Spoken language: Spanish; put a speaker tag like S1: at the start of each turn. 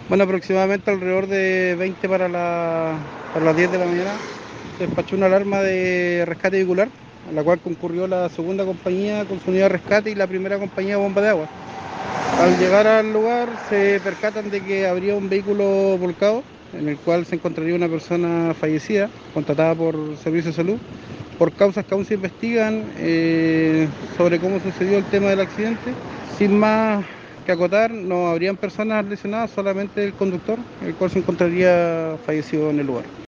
S1: Bueno, aproximadamente alrededor de 20 para las 10 de la mañana se despachó una alarma de rescate vehicular, a la cual concurrió la segunda compañía con su unidad de rescate y la primera compañía de bomba de agua. Al llegar al lugar se percatan de que habría un vehículo volcado en el cual se encontraría una persona fallecida, contratada por Servicio de Salud, por causas que aún se investigan sobre cómo sucedió el tema del accidente. Sin más que acotar, no habrían personas lesionadas, solamente el conductor, el cual se encontraría fallecido en el lugar.